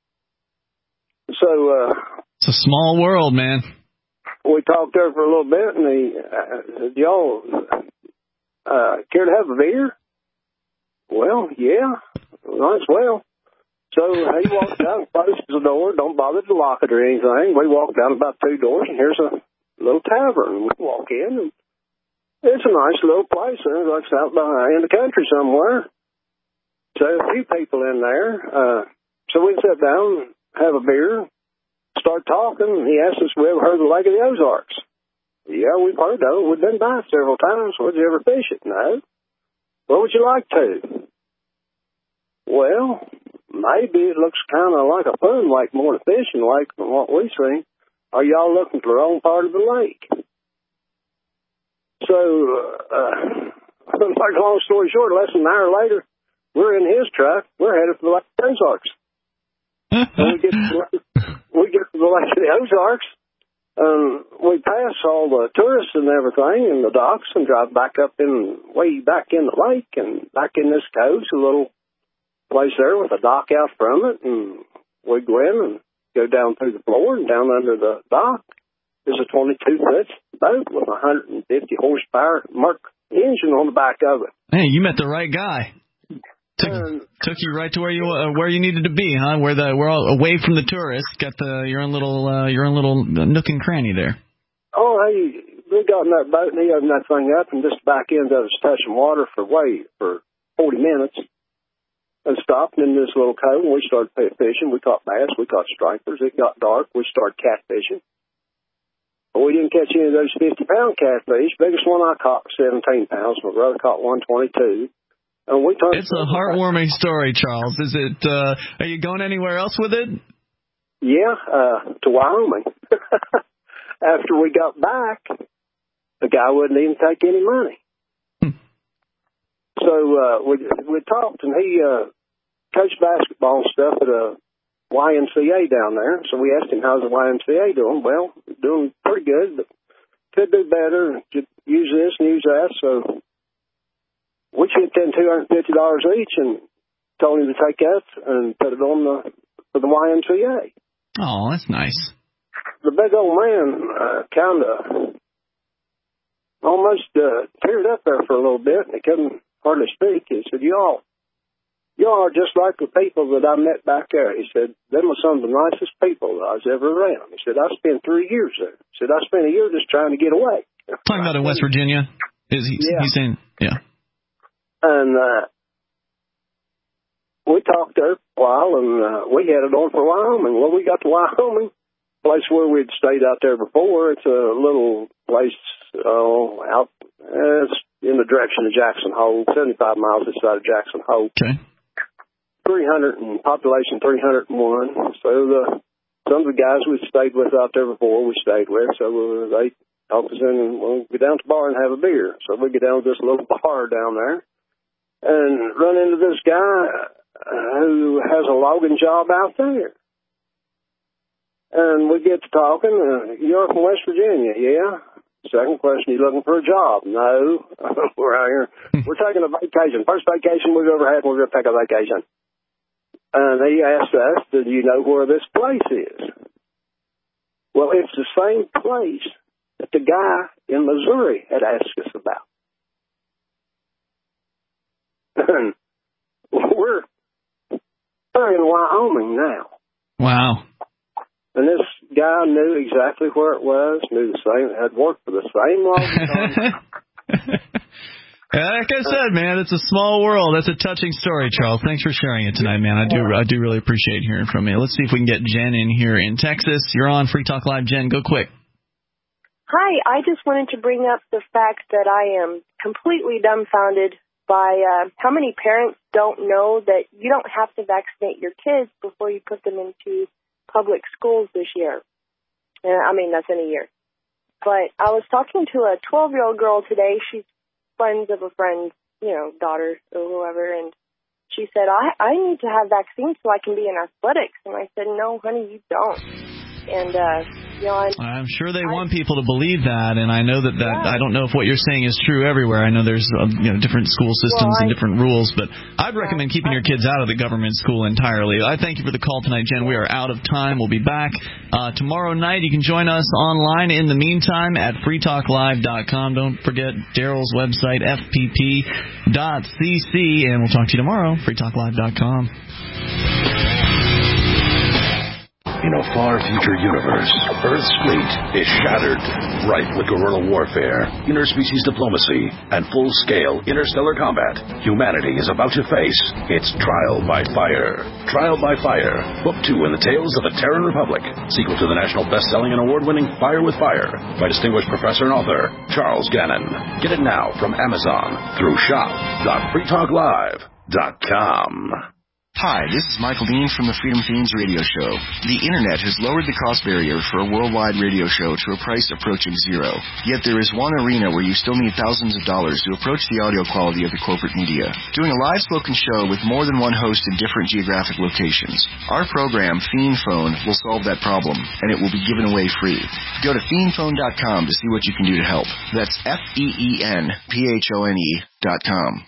so, uh... It's a small world, man. We talked there for a little bit, and he uh, said, y'all uh, care to have a beer? Well, yeah, might as well. So he walked down, closes the door, don't bother to lock it or anything. We walk down about two doors, and here's a little tavern. We walk in, and it's a nice little place. It's like it's out behind in the country somewhere. So a few people in there. Uh, so we sat down, have a beer, start talking. He asked us if we ever heard of the Lake of the Ozarks. Yeah, we've heard of it. We've been by it several times. Would you ever fish it? No. What would you like to? Well, maybe it looks kind of like a fun lake more than a fishing lake from what we see. Are y'all looking for the wrong part of the lake? So, uh, like long story short, less than an hour later, we're in his truck. We're headed for the Lake of the Ozarks. And we get to the lake, we get to the Lake of the Ozarks, and we pass all the tourists and everything in the docks and drive back up in, way back in the lake and back in this cove, a little place there with a dock out from it, and we go in and go down through the floor and down under the dock. There's a twenty-two foot boat with a one hundred fifty horsepower Merc engine on the back of it. Hey, you met the right guy. Took, um, took you right to where you uh, where you needed to be, huh? Where the we're all away from the tourists. Got the your own little uh, your own little nook and cranny there. Oh, hey, we got in that boat and he opened that thing up and just back into us touching water for way for forty minutes. and stopped in this little cove, and we started fishing. We caught bass. We caught stripers. It got dark. We started catfishing. But we didn't catch any of those fifty-pound catfish. Biggest one I caught was seventeen pounds. My brother caught one twenty-two. And we turned it's a heartwarming story, Charles. Is it? Uh, are you going anywhere else with it? Yeah, uh, to Wyoming. After we got back, the guy wouldn't even take any money. Hmm. So uh, we we talked, and he uh, coached basketball and stuff at a Y M C A down there. So we asked him, how's the Y M C A doing? Well, doing pretty good, but could do better. Could use this and use that. So we chipped in two hundred fifty dollars each and told him to take that and put it on the for the Y M C A. Oh, that's nice. The big old man uh, kind of almost uh, teared up there for a little bit, and he couldn't hardly speak. He said, y'all, y'all are just like the people that I met back there. He said, them were some of the nicest people that I was ever around. He said, I spent three years there. He said, I spent a year just trying to get away. Talking about in West Virginia? Is he, yeah. He's saying, yeah. And uh, we talked there a while, and uh, we headed on for Wyoming. Well, we got to Wyoming, place where we'd stayed out there before. It's a little place uh, out uh, it's in the direction of Jackson Hole, seventy-five miles outside of Jackson Hole. Okay. three hundred and population three hundred one. So the some of the guys we stayed with out there before we stayed with, so uh, they talked us in and we'll go down to the bar and have a beer. So we get down to this little bar down there and run into this guy who has a logging job out there. And we get to talking. Uh, you're from West Virginia, yeah? Second question, you looking for a job? No. We're out here. We're taking a vacation. First vacation we've ever had, we're going to take a vacation. And he asked us, do you know where this place is? Well, it's the same place that the guy in Missouri had asked us about. And we're, we're in Wyoming now. Wow. And this guy knew exactly where it was, knew the same, had worked for the same logging company. Like I said, man, it's a small world. That's a touching story, Charles. Thanks for sharing it tonight, man. I do I do really appreciate hearing from you. Let's see if we can get Jen in here in Texas. You're on Free Talk Live. Jen, go quick. Hi, I just wanted to bring up the fact that I am completely dumbfounded by uh, how many parents don't know that you don't have to vaccinate your kids before you put them into public schools this year. And I mean, that's in a year. But I was talking to a twelve-year-old girl today. She's friends of a friend's, you know, daughter or whoever, and she said, I, I need to have vaccines so I can be in athletics. And I said, no, honey, you don't. And, uh, you know, I'm, I'm sure they I, want people to believe that, and I know that, that yeah. I don't know if what you're saying is true everywhere. I know there's uh, you know different school systems well, I, and different rules, but I'd recommend keeping your kids out of the government school entirely. I thank you for the call tonight, Jen. We are out of time. We'll be back uh, tomorrow night. You can join us online in the meantime at free talk live dot com. Don't forget Daryl's website, f p p dot c c, and we'll talk to you tomorrow, free talk live dot com. In a far future universe, Earth's fleet is shattered, ripe with guerrilla warfare, interspecies diplomacy, and full-scale interstellar combat. Humanity is about to face its trial by fire. Trial by Fire, Book two in the Tales of a Terran Republic, sequel to the national best-selling and award-winning Fire with Fire by distinguished professor and author Charles Gannon. Get it now from Amazon through shop dot free talk live dot com. Hi, this is Michael Dean from the Freedom Fiends radio show. The Internet has lowered the cost barrier for a worldwide radio show to a price approaching zero. Yet there is one arena where you still need thousands of dollars to approach the audio quality of the corporate media. Doing a live spoken show with more than one host in different geographic locations. Our program, Fiend Phone, will solve that problem, and it will be given away free. Go to fiend phone dot com to see what you can do to help. That's F E E N P H O N E dot com.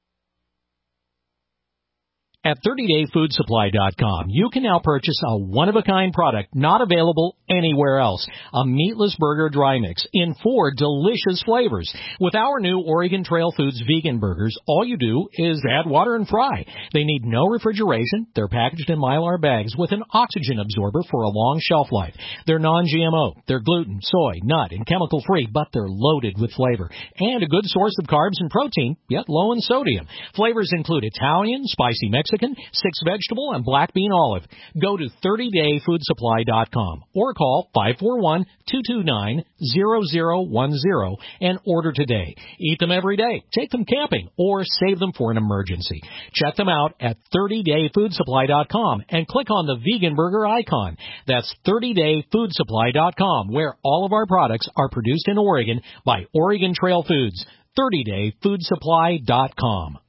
At thirty day food supply dot com, you can now purchase a one-of-a-kind product not available anywhere else. A meatless burger dry mix in four delicious flavors. With our new Oregon Trail Foods vegan burgers, all you do is add water and fry. They need no refrigeration. They're packaged in Mylar bags with an oxygen absorber for a long shelf life. They're non G M O. They're gluten, soy, nut, and chemical-free, but they're loaded with flavor. And a good source of carbs and protein, yet low in sodium. Flavors include Italian, spicy Mexican, Mexican, six vegetable, and black bean olive. Go to thirty day food supply dot com or call five four one, two two nine, zero zero one zero and order today. Eat them every day, take them camping, or save them for an emergency. Check them out at thirty day food supply dot com and click on the vegan burger icon. That's thirty day food supply dot com, where all of our products are produced in Oregon by Oregon Trail Foods. thirty day food supply dot com.